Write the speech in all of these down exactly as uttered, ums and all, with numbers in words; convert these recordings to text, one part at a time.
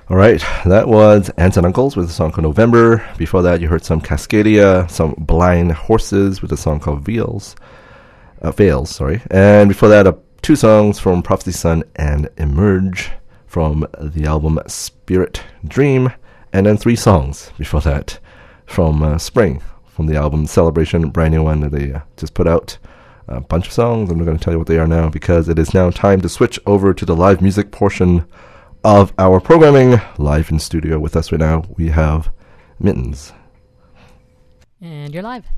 All right, that was Aunts and Uncles with a song called November. Before that, you heard some Cascadia, some Blind Horses with a song called Veils. Uh, Veils, sorry. And before that, uh, two songs from Prophecy Sun and Emerge from the album Spirit Dream. And then three songs before that from uh, Spring, from the album Celebration, brand new one that they uh, just put out. A bunch of songs. I'm not going to tell you what they are now because it is now time to switch over to the live music portion of our programming. Live in studio with us right now, we have Mittens. And you're live.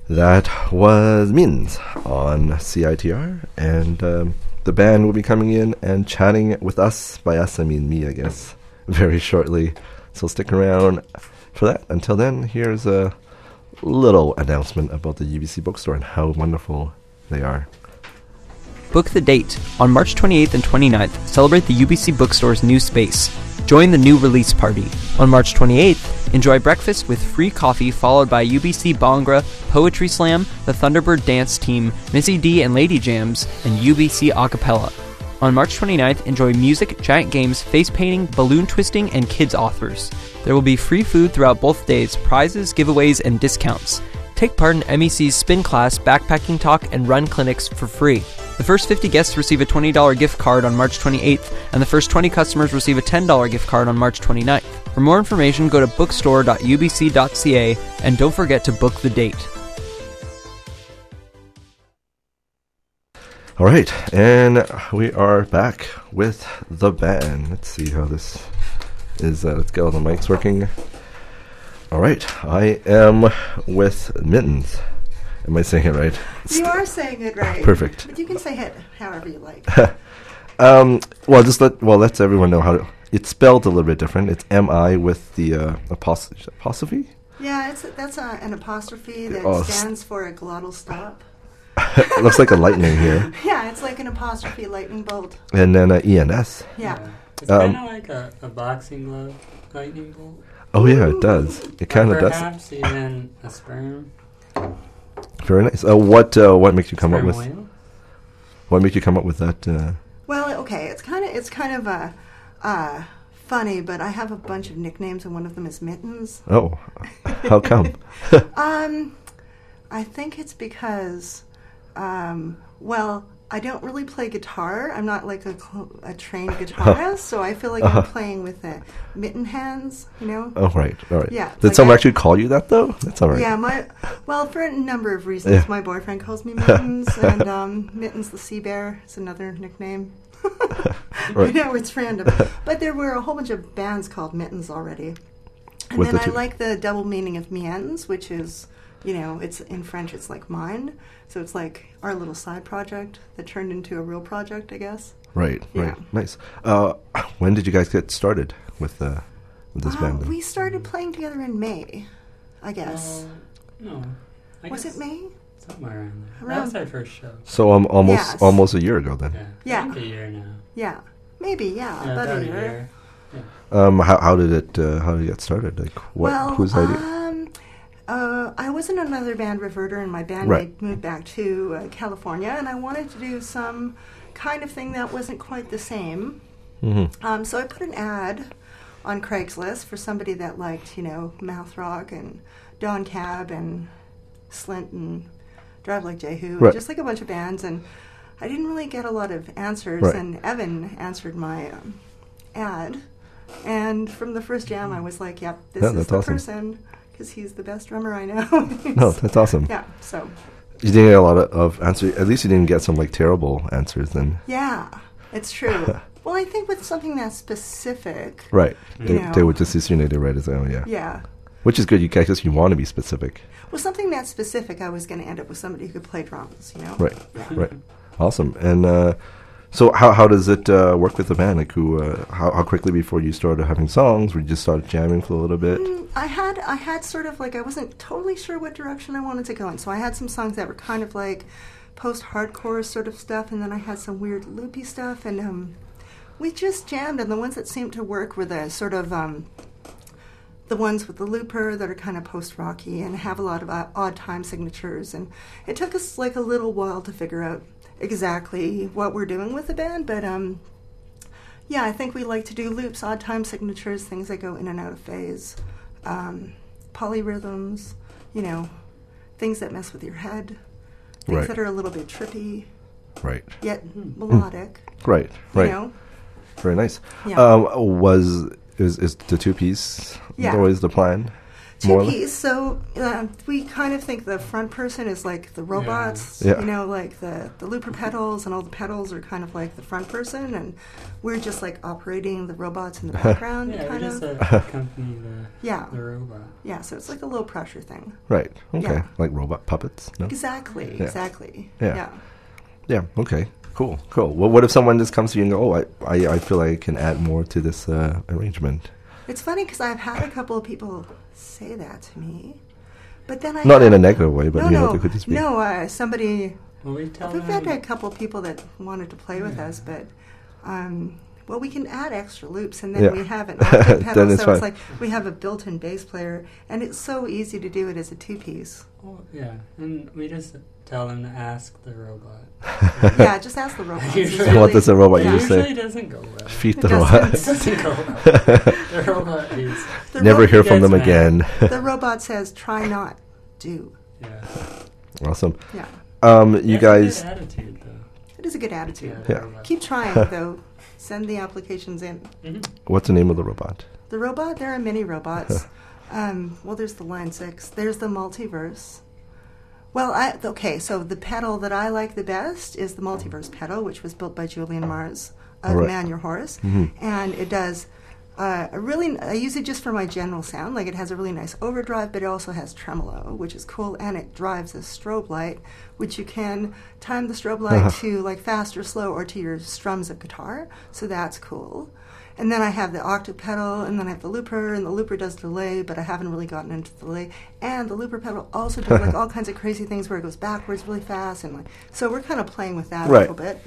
That was Mins on C I T R, and um, the band will be coming in and chatting with us. By us, I mean me, I guess, very shortly. So stick around for that. Until then, here's a little announcement about the U B C bookstore and how wonderful they are. Book the date. On March twenty-eighth and twenty-ninth, celebrate the U B C bookstore's new space. Join the new release party. On March twenty-eighth, enjoy breakfast with free coffee followed by U B C Bhangra, Poetry Slam, the Thunderbird Dance Team, Missy D and Lady Jams, and U B C Acapella. On March twenty-ninth, enjoy music, giant games, face painting, balloon twisting, and kids authors. There will be free food throughout both days, prizes, giveaways, and discounts. Take part in M E C's spin class, backpacking talk, and run clinics for free. The first fifty guests receive a twenty dollars gift card on March twenty-eighth, and the first twenty customers receive a ten dollars gift card on March twenty-ninth. For more information, go to bookstore dot u b c dot c a, and don't forget to book the date. All right, and we are back with the band. Let's see how this is. Uh, let's get all the mics working. All right, I am with Mittens. Am I saying it right? You are saying it right. Perfect. But you can say it however you like. um, well, just let well let everyone know how to. It's spelled a little bit different. It's M I with the uh, apos- apostrophe. Yeah, it's that's a, an apostrophe that Oh, stands for a glottal stop. It looks like a lightning here. Yeah, it's like an apostrophe lightning bolt. And then uh, E N S. Yeah. Yeah. It's Um, kind of like a, a boxing glove lightning bolt. Oh yeah, it does. It kind of Or does. Perhaps even a sperm. Very nice. Uh, what uh, what makes you come up sperm with whale? what makes you come up with that? Uh, Well, okay, it's kind of it's kind of uh, uh, funny, but I have a bunch of nicknames, and one of them is Mittens. oh, how come? Um, I think it's because, um, well, I don't really play guitar. I'm not like a, cl- a trained guitarist, so I feel like Uh-huh. I'm playing with the mitten hands, you know? Oh right, all right. Yeah, Did like someone I- actually call you that though? That's all right. Yeah, my well, for a number of reasons, Yeah. my boyfriend calls me Mittens, and um, Mittens the Sea Bear is another nickname. Right. I know it's random, but there were a whole bunch of bands called Mittens already, and With then the I two- like the double meaning of miens, which is, you know, it's in French, it's like mine, so it's like our little side project that turned into a real project, I guess. Right, Yeah. right. Nice. Uh, when did you guys get started with uh, with this Uh, band? then? we started playing together in May, I guess. Well, no. I Was guess it May? Somewhere around there. Around- That was our first show. So um, almost Yes. almost a year ago then. Yeah. Yeah. I think a year now. Yeah, maybe. Yeah, Yeah, about, a year. Um, how how did it uh, how did it get started? Like what Well, whose idea? um, uh, I was in another band, Reverter, and my bandmate Right. moved back to uh, California, and I wanted to do some kind of thing that wasn't quite the same. hmm Um, so I put an ad on Craigslist for somebody that liked, you know, Mouth Rock and Dawn Cab and Slint and Drive Like Jehu, Right. just like a bunch of bands, and I didn't really get a lot of answers, Right. and Evan answered my um, ad, and from the first jam I was like, yep, this Yeah, is that's the awesome. person, because he's the best drummer I know. No, that's awesome. Yeah, so, You didn't get a lot of, of answers. At least you didn't get some like terrible answers then. yeah, it's true. Well, I think with something that's specific, Right. They, You know. they would just assume they read it. Oh yeah. yeah. Which is good. You guys, you want to be specific. Well, something that specific, I was going to end up with somebody who could play drums, you know? Right. Yeah. Right. Awesome. And uh, so, how how does it uh, work with the band? Like, who? Uh, how how quickly before you started having songs, or you just started jamming for a little bit? Mm, I had I had sort of like I wasn't totally sure what direction I wanted to go in, so I had some songs that were kind of like post-hardcore sort of stuff, and then I had some weird loopy stuff, and um, we just jammed. And the ones that seemed to work were the sort of um, the ones with the looper that are kind of post-rocky and have a lot of uh, odd time signatures. And it took us like a little while to figure out exactly what we're doing with the band, but um, yeah, I think we like to do loops, odd time signatures, things that go in and out of phase, um, polyrhythms, you know, things that mess with your head, things Right. that are a little bit trippy, Right. yet melodic, Right. Right. you know? Very nice. Yeah. Um, was is is the two piece Yeah. always the plan? More or Two less? piece. So uh, we kind of think the front person is like the robots. Yeah. You know, like the the looper pedals and all the pedals are kind of like the front person, and we're just like operating the robots in the background, Yeah, we kind just of. uh, accompany the, Yeah. the robot. Yeah. So it's like a low pressure thing. Right. Okay. Yeah. Like robot puppets. No. Exactly. Yeah. Exactly. Yeah. Yeah. Yeah. Okay. Cool. Cool. Well, what if someone just comes to you and go, "Oh, I, I, I feel like I can add more to this uh, arrangement." It's funny because I've had a couple of people say that to me, but then I Not in have- a negative way, but no, you know, no, it could just be. no. Uh, somebody. Well, we tell We've them. had a couple of people that wanted to play with Yeah. us, but um, well, we can add extra loops, and then Yeah. we have an octave pedal, Then it's so it's fine. like we have a built-in bass player, and it's so easy to do it as a two-piece. Oh, yeah, and we just tell them to ask the robot. Yeah, just ask the robot. Usually- What does the robot It yeah. use? usually say? doesn't go well. Feed It the doesn't. robot. It doesn't go well. The robot is. The Never ro- hear from them Gets again. The robot says, "Try not, do." Yeah. Awesome. Yeah, Um, you That's a guys. good attitude, though. it is a good attitude. Yeah. the Yeah. robot. Keep trying, though. Send the applications in. Mhm. What's the name of the robot? The robot, there are many robots. um, well, there's the Line six. There's the Multiverse. Well, I, okay, so the pedal that I like the best is the Multiverse pedal, which was built by Julian Mars of Right. Man Your Horse. Mhm. And it does uh, a really, I use it just for my general sound. Like it has a really nice overdrive, but it also has tremolo, which is cool. And it drives a strobe light, which you can time the strobe light Uh-huh. to like fast or slow or to your strums of guitar. So that's cool. And then I have the octave pedal, and then I have the looper, and the looper does delay, but I haven't really gotten into the delay. And the looper pedal also does like all kinds of crazy things where it goes backwards really fast, and like so we're kind of playing with that Right. a little bit.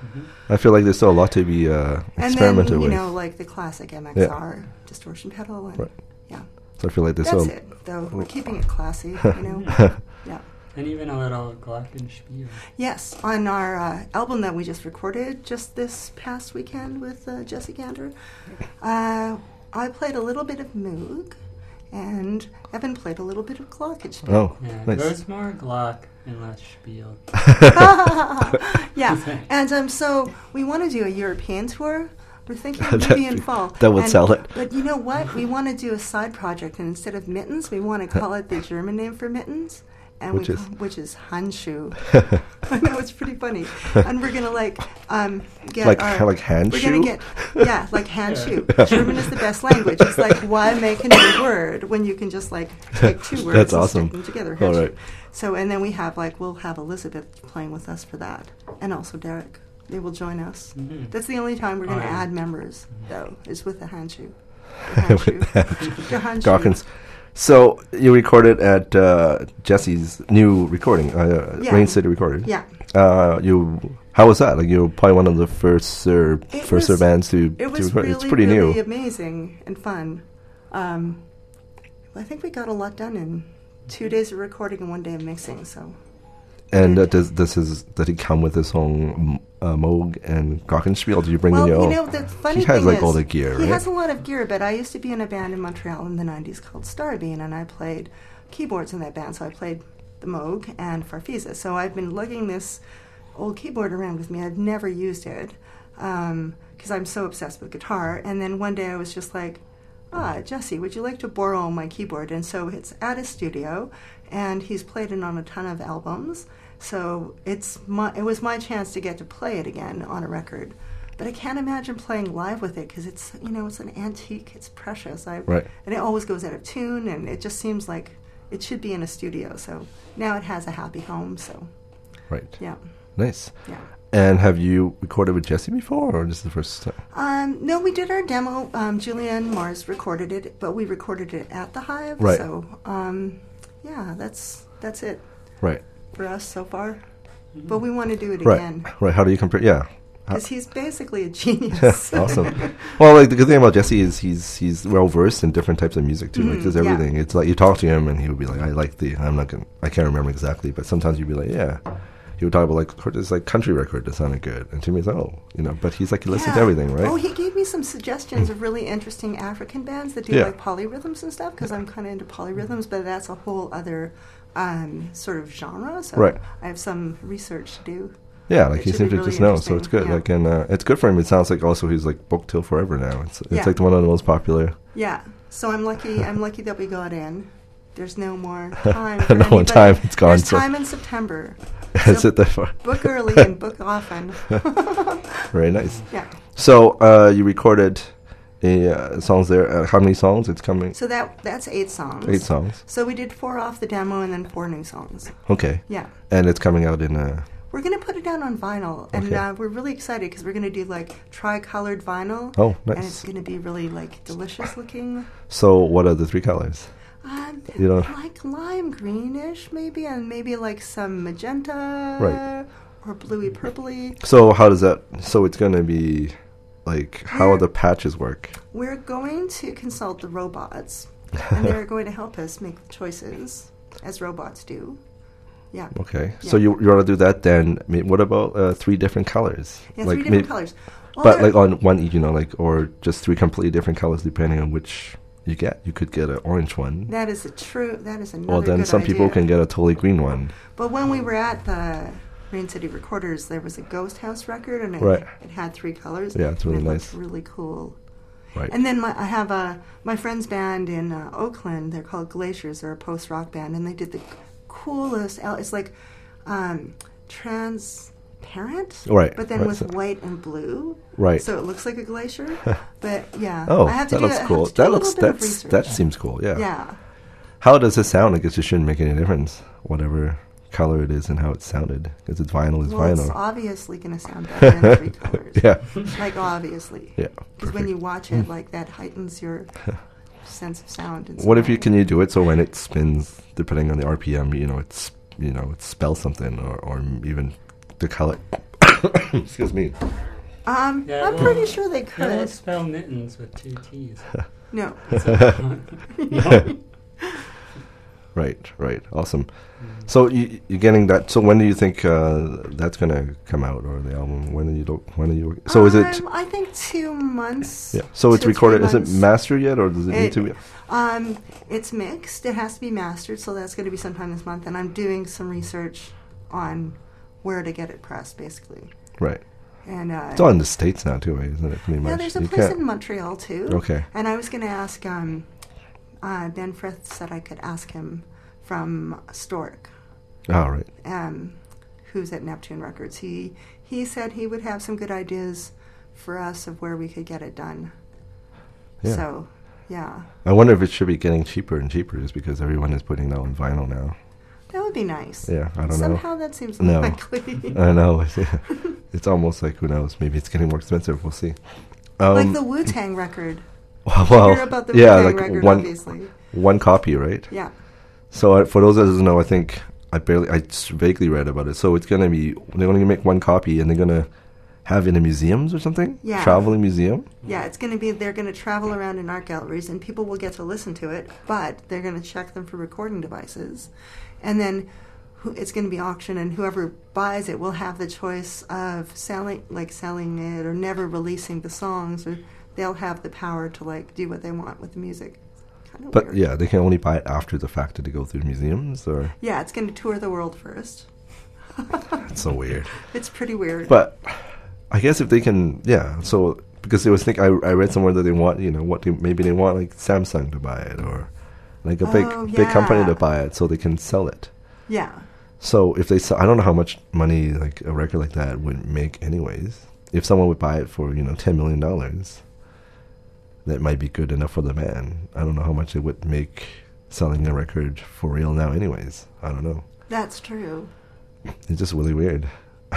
I feel like there's still a lot to be uh, And experimented then you with. know like the classic M X R distortion pedal, and Right. yeah, So I feel like there's that's still. it. Though we're keeping it classy, you know. Yeah. And even a little glockenspiel. Yes, on our uh, album that we just recorded just this past weekend with uh, Jesse Gander, uh, I played a little bit of Moog, and Evan played a little bit of Glockenspiel. Oh, Yeah, nice. there's more Glock and less Spiel. Yeah, and um, so we want to do a European tour. We're thinking maybe That'd in be- fall. that would And- sell it. But you know what? We want to do a side project, and instead of mittens, we want to call it the German name for mittens, and Which we is? call, which is Handschuh. I know it's pretty funny, and we're gonna like um, get Like- our, like hand We're shoe? gonna get yeah, like hand shoe. German is the best language. It's like why make a new word when you can just like take two words That's and awesome. stick them together. All Handschuh. right. So and then we have like we'll have Elizabeth playing with us for that, and also Derek. They will join us. Mhm. That's the only time we're going to Oh, yeah. add members, though, is with the handshoe. The handshoe. The handshoe. Dawkins. So you recorded at uh, Jesse's new recording, uh, Yeah. Rain City Recording. Yeah. Uh, you. How was that? Like you were probably one of the first uh, It first was- bands to, It to was record. really, It's pretty really new. amazing and fun. Um, I think we got a lot done in two days of recording and one day of mixing. So And uh, does this is did he come with his own uh, Moog and Glockenspiel? Did you bring well, in your you own? know, the funny he has thing like is, all the gear, he right? has a lot of gear. But I used to be in a band in Montreal in the nineties called Starbeam, and I played keyboards in that band. So I played the Moog and Farfisa. So I've been lugging this old keyboard around with me. I've never used it because I'm so obsessed with guitar. And then one day I was just like, ah, Jesse, would you like to borrow my keyboard? And so it's at his studio, and he's played it on a ton of albums. So it's my, it was my chance to get to play it again on a record. But I can't imagine playing live with it because it's, you know, it's an antique, it's precious. I, Right. And it always goes out of tune, and it just seems like it should be in a studio. So now it has a happy home, so Right. yeah, Nice. yeah. And have you recorded with Jesse before, or this is the first time? Um, no, we did our demo. Um, Julianne Mars recorded it, but we recorded it at the Hive. Right. So, um, yeah, that's that's it Right. for us so far. But we want to do it Right. again Right. How do you compare? Yeah. because he's basically a genius. Awesome. Well, like the good thing about Jesse is he's he's well versed in different types of music too. Like Mhm, there's yeah. everything. It's like you talk to him and he would be like, I like the. I'm not gonna. I can't remember exactly, but sometimes you'd be like, yeah. He would talk about like heard this like country record that sounded good, and to me it's like, oh, you know. But he's like he listens to Yeah. everything, right? Oh, he gave me some suggestions of really interesting African bands that do Yeah. like polyrhythms and stuff because I'm kind of into polyrhythms, but that's a whole other um, sort of genre. So Right. I have some research to do. Yeah, like It he should seems be to really just know, so it's interesting, good. yeah. Like, and uh, it's good for him. It sounds like also he's like booked till forever now. It's it's Yeah. like one of the most popular. Yeah. So I'm lucky. I'm lucky that we got in. there's no more time. For No anybody. time, it's gone, There's so- time in September. Is So it that far? book early and book often. Very nice. Yeah. So uh, you recorded a, uh, songs there. Uh, how many songs? It's coming. So that that's eight songs. Eight songs. So we did four off the demo and then four new songs. Okay. Yeah. And it's coming out in a. We're going to put it down on vinyl, and Okay. uh, we're really excited because we're going to do like tri-colored vinyl. Oh, And it's nice. going to be really like delicious looking. So what are the three colors? Um, You don't- like lime greenish maybe, and maybe like some magenta Right. or bluey purpley. So how does that? So it's gonna be like how We're- the patches work. We're going to consult the robots, and they're going to help us make choices as robots do. Yeah. Okay. So Yeah. you you want to do that? Then I mean, what about uh, three different colors? Yeah, like three different may- colors. Well, but they're- like on one each, you know, like or just three completely different colors depending on which you get. You could get an orange one. that is a true. That is another. Well, then good some people idea. can get a totally green one. But when we were at the Rain City Recorders, there was a Ghost House record, and it, Right. it had three colors. Yeah, it's and really it nice. looked really cool. Right. And then my, I have a my friend's band in uh, Oakland. They're called Glaciers. They're a post rock band, and they did the coolest. al- It's like um, transparent, Right, But then right, with so- white and blue, Right. So it looks like a glacier. But yeah, Oh, I have to that do looks I have cool. to do a That little looks bit of that's research. that seems cool. Yeah. Yeah. How does it sound? I guess it shouldn't make any difference, whatever color it is and how it sounded, because it's vinyl is Well, it's vinyl. obviously going to sound better in three colors. Yeah. Like obviously. Yeah. Because when perfect. you watch it, like that heightens your sense of sound. And What if you smell. can you do it so when it spins, depending on the R P M, you know, it's you know it spells something or or even the color. Excuse me. Um, Yeah, I'm well, pretty sure they You don't could. spell mittens with two T's. No. No. Right, right, awesome. So you, you're getting that. So when do you think uh, that's gonna come out, or the album? When are you? Do, when are you? So is it? Um, I think two months. Yeah. So it's two, three recorded. Is it months. mastered yet, or does it, need It- to be? Um, it's mixed. It has to be mastered, so that's going to be sometime this month. And I'm doing some research on where to get it pressed, basically. Right. And uh, It's all in the States now too, right? Isn't it? Pretty yeah, much. there's a You place can't- in Montreal too. Okay. And I was going to ask um, uh, Ben Frith said I could ask him from Stork, Oh, right. um, who's at Neptune Records. He he said he would have some good ideas for us of where we could get it done. Yeah. So, yeah, I wonder if it should be getting cheaper and cheaper just because everyone is putting it on vinyl now. that would be nice. Yeah, I don't Somehow know. that seems No. unlikely. I know. It's, it's almost like who knows? Maybe it's getting more expensive. We'll see. Um, like the Wu Tang record. well, Hear about the yeah, Wu-Tang like record, one obviously. one copy, right? Yeah. So uh, for those that doesn't know, I think I barely, I just vaguely read about it. So it's gonna be they're gonna make one copy and they're gonna have it in museums or something. Yeah. Traveling museum. Yeah, it's going to be, they're going to travel around in art galleries and people will get to listen to it, but they're going to check them for recording devices. And then who, it's going to be auctioned, and whoever buys it will have the choice of selling, like selling it or never releasing the songs, or they'll have the power to like do what they want with the music. Kind of But weird. yeah, they can only buy it after the fact. Did they go through museums or? Yeah, it's going to tour the world first. That's so weird. It's pretty weird. But I guess if they can, yeah. So because they was think I I read somewhere that they want you know what they, maybe they want like Samsung to buy it or like a big Oh, big company yeah. to buy it so they can sell it. yeah. So if they sell, I don't know how much money like a record like that would make anyways. If someone would buy it for you know ten million dollars, that might be good enough for the man. I don't know how much it would make selling a record for real now anyways. I don't know. That's true. It's just really weird.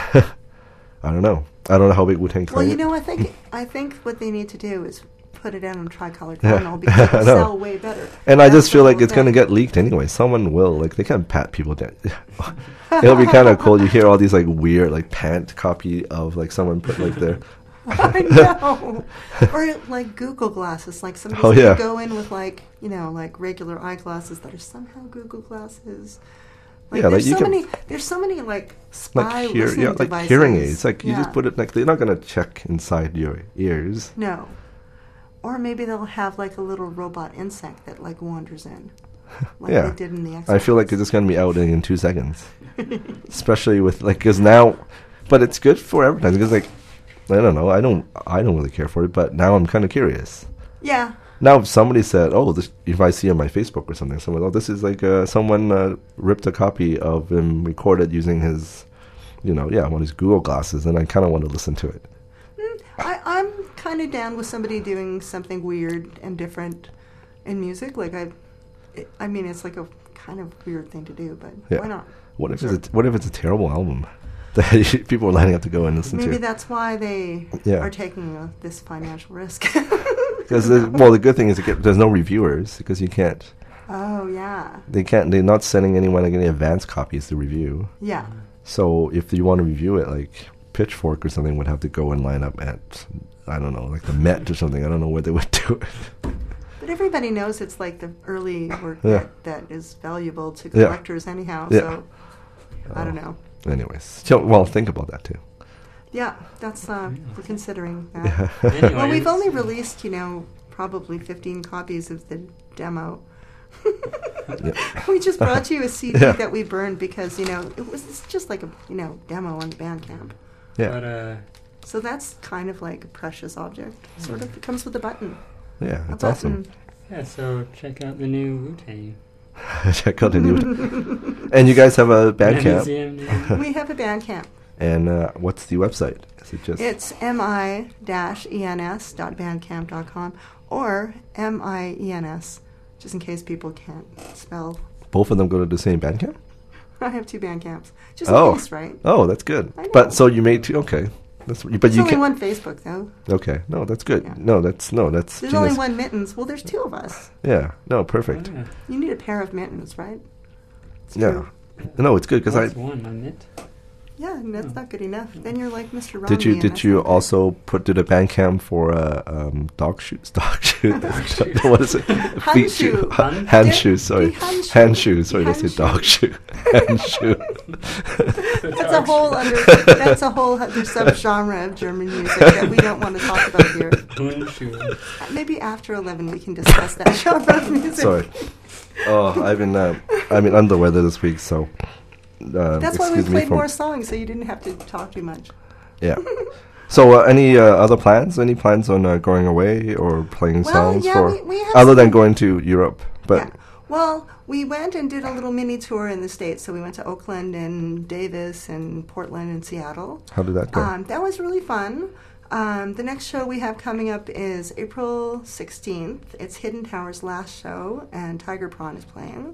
I don't know. I don't know how big Wu-Tang Clan. Well, you know, I think I think what they need to do is put it out on tricolored Yeah. vinyl because I it'll know. sell way better. And I That's just feel the like whole it's going to thing. get leaked anyway. Someone will. Like, they can't pat people down. It'll be kind of cool. You hear all these, like, weird, like, pant copy of, like, someone put, like, their... I know. Or like Google glasses, like somebody's Oh, gonna yeah. go in with like you know like regular eyeglasses that are somehow Google glasses. Like, Yeah, there's like, you so can- many. There's so many like spy Like, hear, listening yeah, like devices. hearing aids. Like, you just Yeah. put it, like, they're not going to check inside your ears. No. Or maybe they'll have like a little robot insect that like wanders in, like Yeah. they did in the X. I feel like it's just going to be out in, in two seconds. Especially with, like, because now... But it's good for advertising, because, like, I don't know. I don't I don't really care for it, but now I'm kind of curious. Yeah. Now, if somebody said, "Oh, this," if I see on my Facebook or something, someone, "Oh, this is like uh, someone uh, ripped a copy of him recorded using his, you know, yeah, one of his Google glasses," and I kind of want to listen to it. Mm, I, I'm kind of down with somebody doing something weird and different in music. Like I, it, I mean, it's like a kind of weird thing to do, but Yeah. why not? What if Sure. it's a, what if it's a terrible album that people are lining up to go and listen Maybe to? that's why they Yeah. are taking uh, this financial risk. Because well, the good thing is it get, there's no reviewers because you can't. Oh yeah, They can't. They're not sending anyone like any advance copies to review. yeah. So if you want to review it, like Pitchfork or something would have to go and line up at, I don't know, like the Met or something. I don't know where they would do it. But everybody knows it's like the early work Yeah. that, that is valuable to Yeah. collectors anyhow. Yeah. So I don't know. Anyways, so, well, think about that too. Yeah, that's uh, we're considering that. Yeah. Anyways, Well, we've only released, you know, probably fifteen copies of the demo. Yeah. We just brought you a C D Yeah. that we burned because, you know, it was it's just like a, you know, demo on Bandcamp. Yeah. But uh, So that's kind of like a precious object. Sort of. It comes with a button. Yeah, A that's awesome. button. yeah, so check out the new Wu-Tang. Check out the new. And you guys have a Bandcamp. Museum new- We have a Bandcamp. And uh, what's the website? Is it just It's mi dash ens dot bandcamp dot com or M I E N S, just in case people can't spell. both of them go to the same Bandcamp? I have two Bandcamps. Just Oh. in case, right? Oh, that's good. I know. But so you made two. Okay, that's but There's you only can. one Facebook, though. Okay, no, that's good. Yeah. No, that's no, that's There's genius. only one Mittens. Well, there's two of us. Yeah, no, Oh, perfect. yeah. You need a pair of mittens, right? It's Yeah, true. no, it's good because That's I one, on it. Yeah, and that's not good enough. Then you're like Mister Romney. did you and did that's you not good. also put to the Bandcamp for uh, um, dog shoes? Dog shoes. shoes. What is it? Feet shoe. Handshoe. Ha- Hand- Hand Yeah, shoes. Sorry, the handshoe. hand shoes. Sorry, The I said dog shoe. Hand shoe. That's a whole other. That's a whole other subgenre of German music that we don't want to talk about here. Hundschuhe. Maybe after eleven we can discuss that genre of music. Sorry. Oh, I've been uh, I'm in under weather this week, so uh, That's why we excuse me played from more songs, so you didn't have to talk too much. yeah. So, uh, any uh, other plans? Any plans on uh, going away or playing Well, songs yeah, for we- we have other than some- going to Europe? But Yeah. Well, we went and did a little mini tour in the States. So we went to Oakland and Davis and Portland and Seattle. how did that go? Um, that was really fun. Um, the next show we have coming up is April sixteenth. It's Hidden Tower's last show, and Tiger Prawn is playing.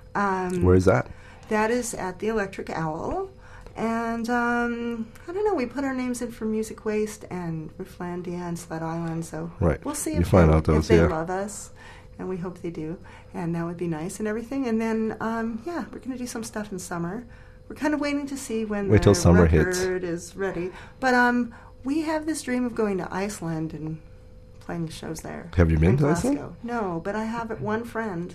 Um, Where is that? That is at the Electric Owl. And um, I don't know, we put our names in for Music Waste and Rifflandia and Sled Island, so Right. we'll see You if, find they, out those, if they yeah. love us. And we hope they do. And that would be nice and everything. And then, um, yeah, we're going to do some stuff in summer. We're kind of waiting to see when Wait till the summer record hits. is ready. But um, we have this dream of going to Iceland and playing shows there. Have you been in to Iceland? Glasgow. No, but I have one friend.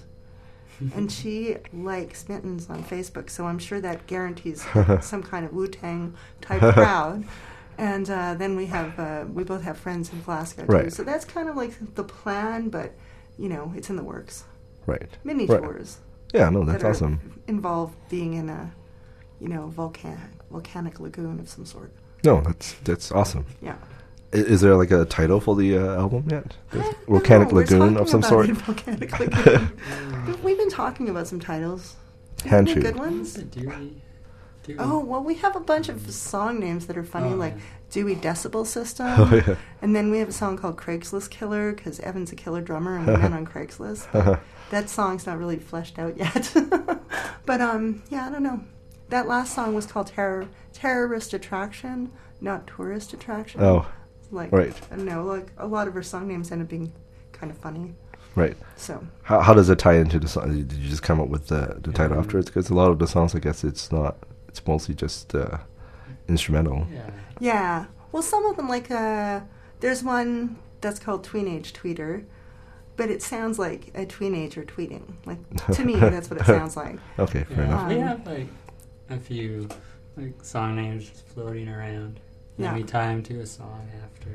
And she likes Mittens on Facebook, so I'm sure that guarantees some kind of Wu-Tang type crowd. And uh, then we have uh, we both have friends in Glasgow too, Right. so that's kind of like the plan. But you know, it's in the works. Right. Mini Right. tours Yeah, no, that's that are awesome. involve being in a you know volcanic volcanic lagoon of some sort. No, that's that's awesome. Yeah. I- Is there like a title for the uh, album yet? I There's don't Volcanic know, we're Lagoon of talking some about sort? it, Volcanic Lagoon. But we've been talking about some titles. Do you have any Handshoe. good ones? Dewey. Dewey. Oh, well, we have a bunch of song names that are funny, Oh, like yeah. Dewey Decibel System. Oh, yeah. And then we have a song called Craigslist Killer, because Evan's a killer drummer and we met on Craigslist. But that song's not really fleshed out yet. But, um, yeah, I don't know. That last song was called Terror, Terrorist Attraction, not Tourist Attraction. Oh, Like, right. I don't know, like, a lot of her song names end up being kind of funny. right. So, How how does it tie into the song? Did you just come up with the, the title Um, afterwards? Because a lot of the songs, I guess, it's not. It's mostly just uh, instrumental. Yeah. yeah. Well, some of them, like, uh, there's one that's called Tweenage Tweeter, but it sounds like a teenager tweeting. Like, to me, that's what it sounds like. Okay, fair Yeah, enough. we Um, have like a few like song names just floating around. And Yeah. then we tie them to a song after.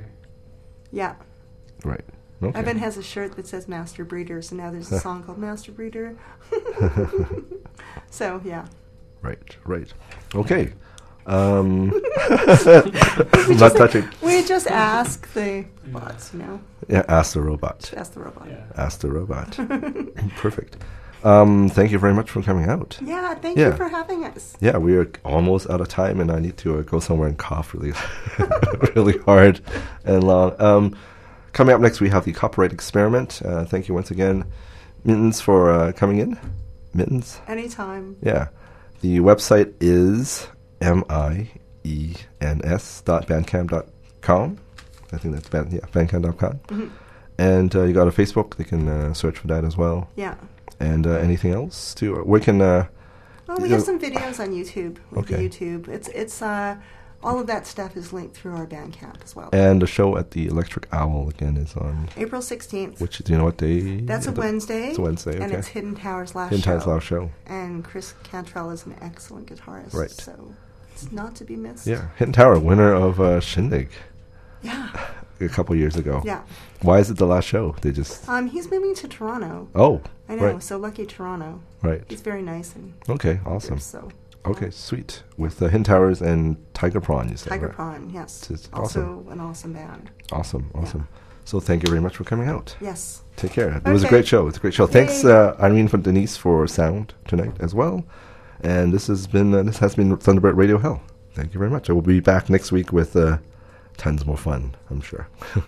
Yeah. Right. Okay. Evan has a shirt that says Master Breeder, so now there's a song called Master Breeder. So, yeah. Right, right. Okay. Um, We not just- touching. We just ask the bots, you know. Yeah, ask the robot. Ask the robot. Yeah. Ask the robot. Perfect. Um, thank you very much for coming out. Yeah, thank Yeah. you for having us. Yeah, we are almost out of time, and I need to uh, go somewhere and cough really, really hard and long. Um, coming up next, we have the Copyright Experiment. Uh, thank you once again, Mittens, for uh, coming in. Mittens? Anytime. Yeah. The website is M I E N S dot bandcamp dot com. I think that's band, yeah, bandcamp dot com. Mhm. And uh, you got a Facebook. They can uh, search for that as well. Yeah. And uh, anything else? To we can. Uh, Well, we Yeah. have some videos on YouTube. With Okay. the YouTube. It's it's uh, all of that stuff is linked through our Bandcamp as well. and the show at the Electric Owl again is on. April sixteenth. Which do you know what day? That's a the- Wednesday. It's a Wednesday. Okay. And it's Hidden Tower's last Hidden show. Times Live show. And Chris Cantrell is an excellent guitarist. Right. So it's not to be missed. Yeah, Hidden Tower, winner of uh, Shindig Yeah. a couple years ago. Yeah. Why is it the last show? They just. Um, he's moving to Toronto. Oh. I know. Right. So lucky Toronto. Right. He's very nice and Okay. Awesome. so. Okay. Sweet. With the Hidden Towers and Tiger Prawn, you said. Tiger right? Prawn, yes. It's Also an awesome band. Awesome. Awesome. So thank you very much for coming out. Yes. Take care. It was a Okay. great show. It's a great show. Thanks, Yay. uh, Irene from Denise, for sound tonight as well. And this has been uh, this has been Thunderbird Radio Hell. Thank you very much. I will be back next week with uh, tons more fun, I'm sure.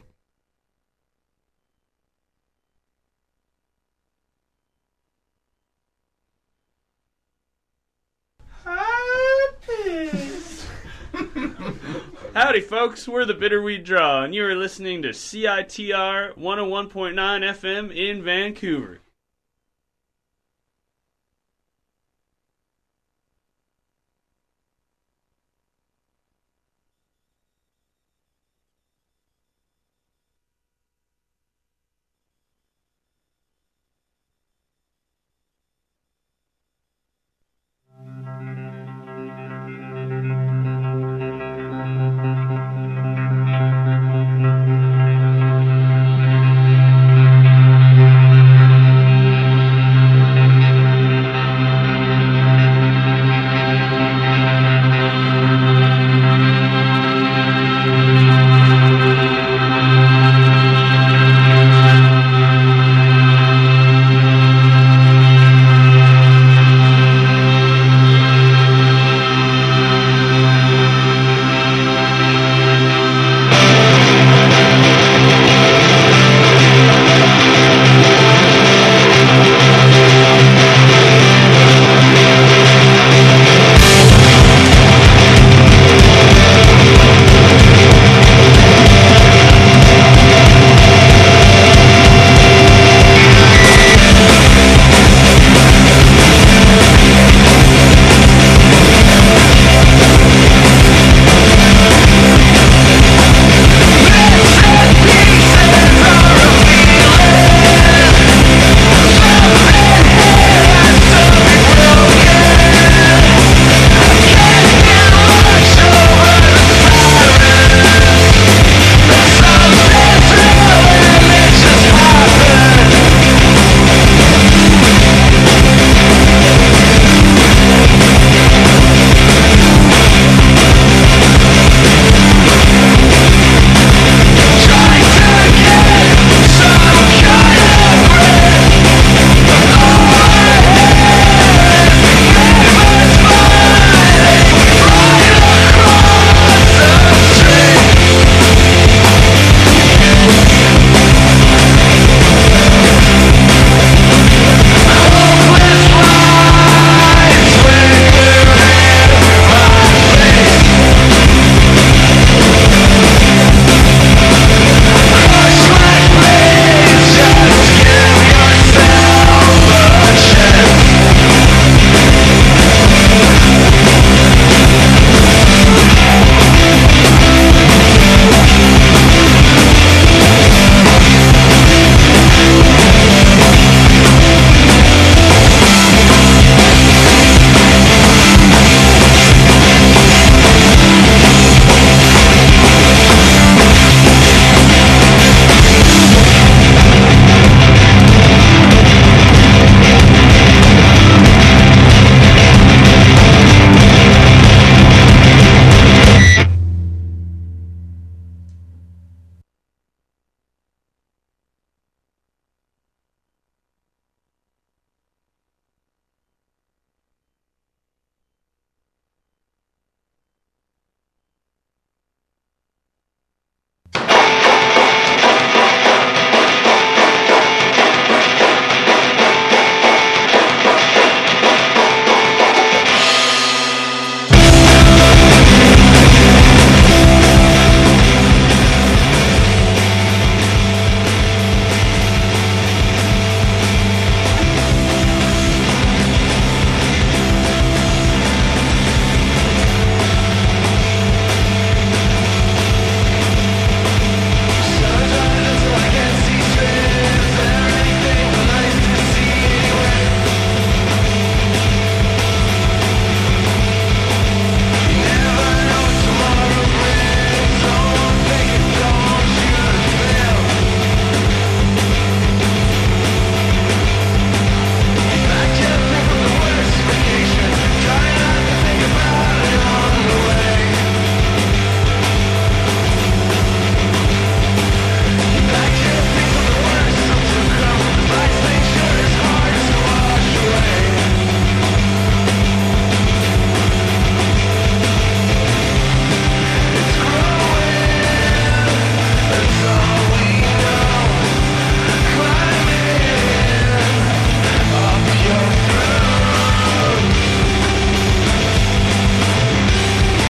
Howdy, folks. We're the Bitterweed Draw, and you are listening to C I T R one oh one point nine F M in Vancouver.